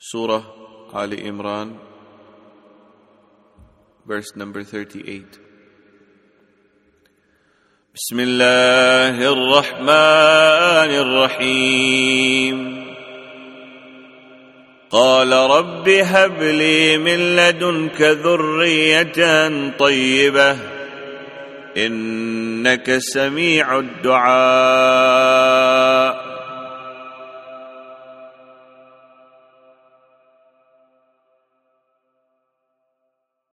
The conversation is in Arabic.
Surah Ali Imran, verse number 38. بسم الله الرحمن الرحيم. قال رب هب لي من لدنك ذرية طيبة إنك سميع الدعاء.